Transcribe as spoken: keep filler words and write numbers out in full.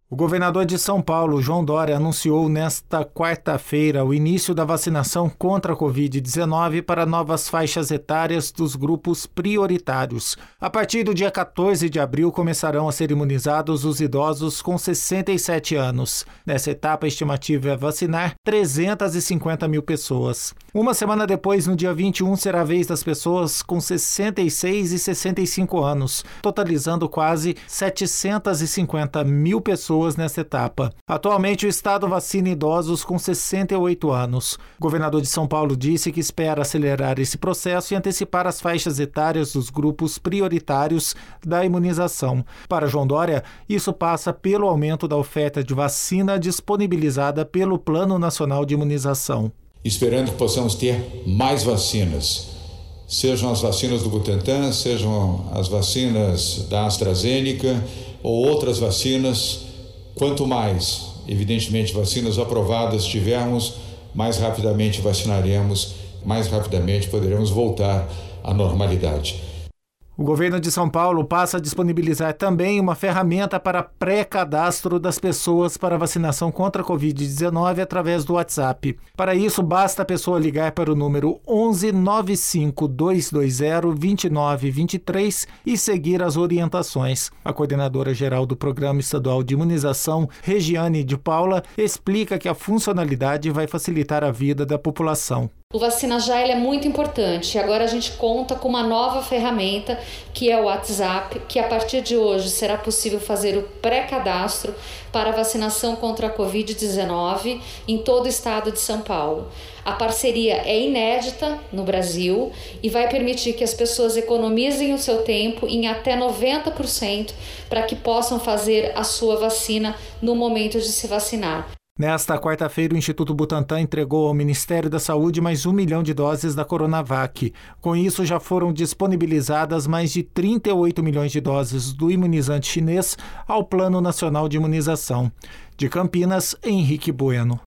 O governador de São Paulo, João Dória, anunciou nesta quarta-feira o início da vacinação contra a covid dezenove para novas faixas etárias dos grupos prioritários. A partir do dia quatorze de abril, começarão a ser imunizados os idosos com sessenta e sete anos. Nessa etapa, a estimativa é vacinar trezentas e cinquenta mil pessoas. Uma semana depois, no dia vinte e um, será a vez das pessoas com sessenta e seis e sessenta e cinco anos, totalizando quase setecentas e cinquenta mil pessoas nesta etapa. Atualmente, o estado vacina idosos com sessenta e oito anos. O governador de São Paulo disse que espera acelerar esse processo e antecipar as faixas etárias dos grupos prioritários da imunização. Para João Dória, isso passa pelo aumento da oferta de vacina disponibilizada pelo Plano Nacional de Imunização. Esperando que possamos ter mais vacinas, sejam as vacinas do Butantan, sejam as vacinas da AstraZeneca ou outras vacinas. Quanto mais, evidentemente, vacinas aprovadas tivermos, mais rapidamente vacinaremos, mais rapidamente poderemos voltar à normalidade. O governo de São Paulo passa a disponibilizar também uma ferramenta para pré-cadastro das pessoas para vacinação contra a covid dezenove através do WhatsApp. Para isso, basta a pessoa ligar para o número onze nove cinco dois dois zero dois nove dois três e seguir as orientações. A coordenadora geral do Programa Estadual de Imunização, Regiane de Paula, explica que a funcionalidade vai facilitar a vida da população. O Vacina Já ele é muito importante. Agora a gente conta com uma nova ferramenta que é o WhatsApp, que a partir de hoje será possível fazer o pré-cadastro para a vacinação contra a covid dezenove em todo o estado de São Paulo. A parceria é inédita no Brasil e vai permitir que as pessoas economizem o seu tempo em até noventa por cento para que possam fazer a sua vacina no momento de se vacinar. Nesta quarta-feira, o Instituto Butantan entregou ao Ministério da Saúde mais um milhão de doses da Coronavac. Com isso, já foram disponibilizadas mais de trinta e oito milhões de doses do imunizante chinês ao Plano Nacional de Imunização. De Campinas, Henrique Bueno.